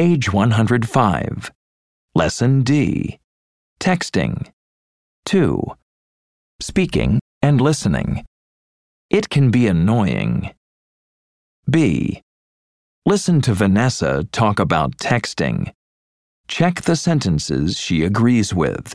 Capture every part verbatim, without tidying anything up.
Page one hundred five. Lesson D. Texting. two. Speaking and listening. It can be annoying. B. Listen to Vanessa talk about texting. Check the sentences she agrees with.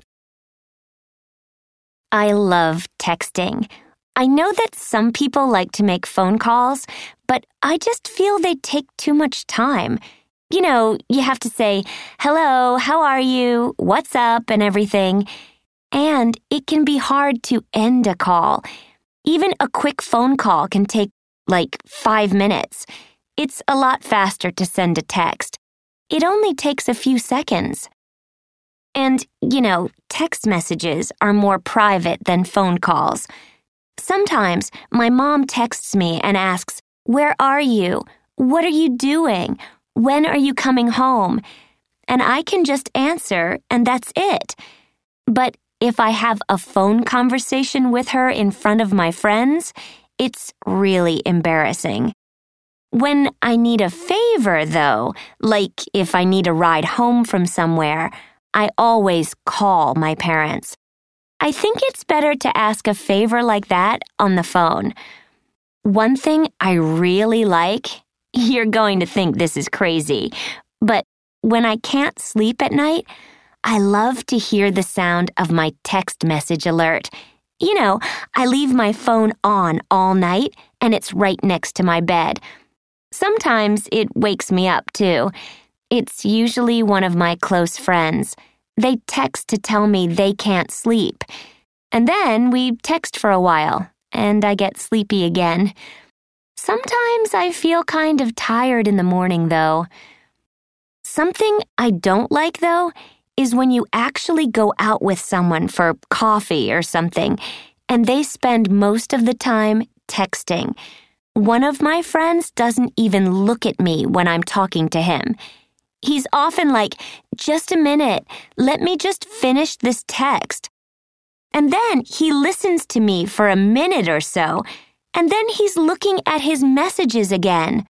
I love texting. I know that some people like to make phone calls, but I just feel they take too much time. You know, you have to say, hello, how are you, what's up, and everything. And it can be hard to end a call. Even a quick phone call can take, like, five minutes. It's a lot faster to send a text. It only takes a few seconds. And, you know, text messages are more private than phone calls. Sometimes my mom texts me and asks, where are you? What are you doing? When are you coming home? And I can just answer, and that's it. But if I have a phone conversation with her in front of my friends, it's really embarrassing. When I need a favor, though, like if I need a ride home from somewhere, I always call my parents. I think it's better to ask a favor like that on the phone. One thing I really like, you're going to think this is crazy, but when I can't sleep at night, I love to hear the sound of my text message alert. You know, I leave my phone on all night, and it's right next to my bed. Sometimes it wakes me up, too. It's usually one of my close friends. They text to tell me they can't sleep. And then we text for a while, and I get sleepy again. Sometimes I feel kind of tired in the morning, though. Something I don't like, though, is when you actually go out with someone for coffee or something, and they spend most of the time texting. One of my friends doesn't even look at me when I'm talking to him. He's often like, just a minute, let me just finish this text. And then he listens to me for a minute or so, and then he's looking at his messages again.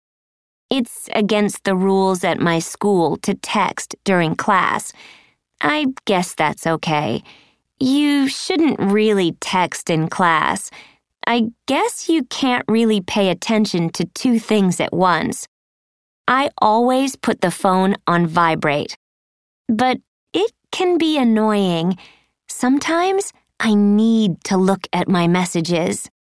It's against the rules at my school to text during class. I guess that's okay. You shouldn't really text in class. I guess you can't really pay attention to two things at once. I always put the phone on vibrate. But it can be annoying. Sometimes I need to look at my messages.